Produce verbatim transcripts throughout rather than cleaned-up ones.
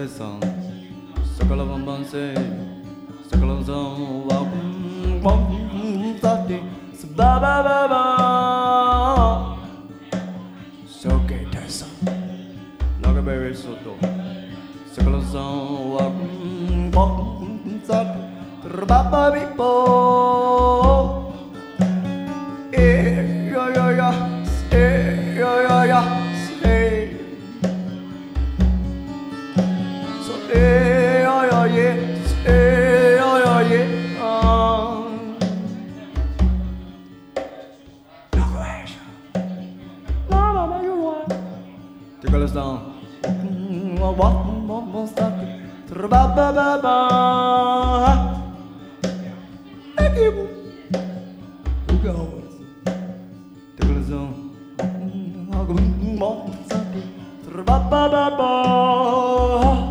台上，萨克拉邦邦塞，萨克拉上瓦空空萨蒂，是巴巴巴巴。小给台上，那个贝瑞索多，萨克拉上瓦空空萨蒂，是巴巴比波。哎呀呀呀，哎呀呀呀，哎。哎呀呀耶，哎呀呀耶啊！那个晚上，那妈妈有我，这个路上，我我我我啥的，特巴巴巴巴，哎给我，我搞我，这个路上，我我我啥的，特巴巴巴巴。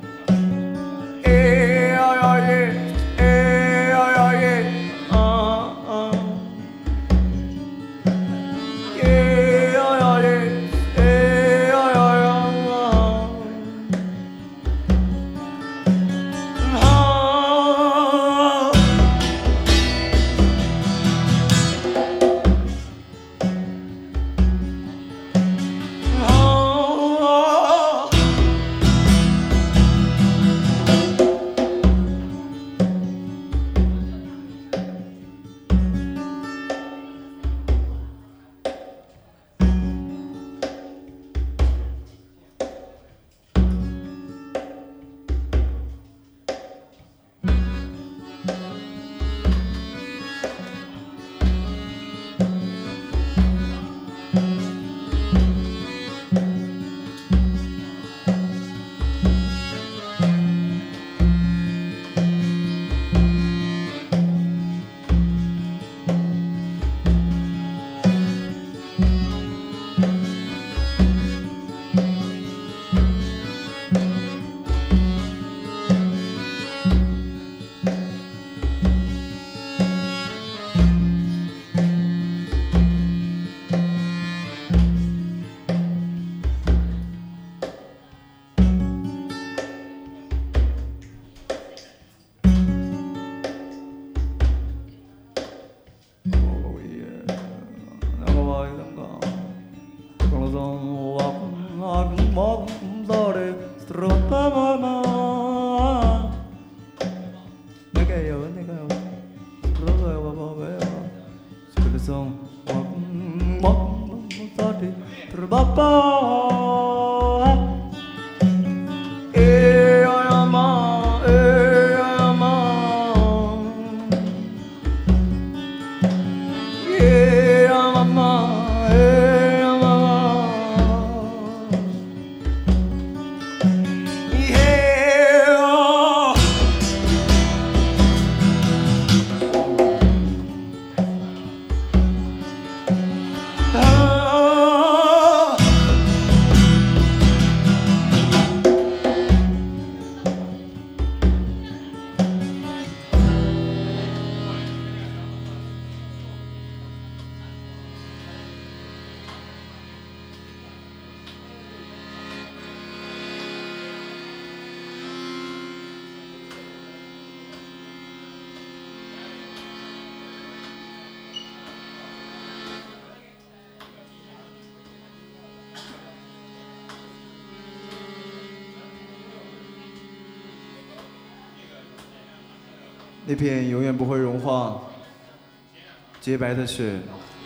那片永远不会融化、洁白的雪，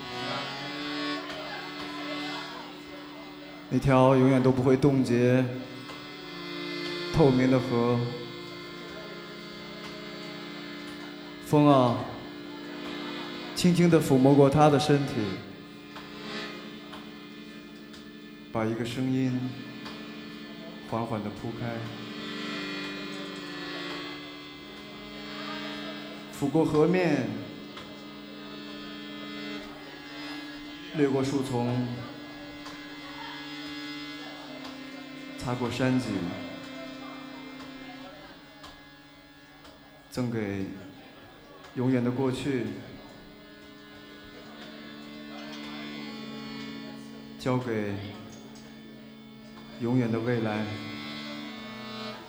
那条永远都不会冻结、透明的河。风啊，轻轻地抚摸过他的身体，把一个声音缓缓地铺开。拂过河面，掠过树丛，擦过山脊，赠给永远的过去，交给永远的未来。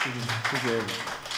谢谢谢谢。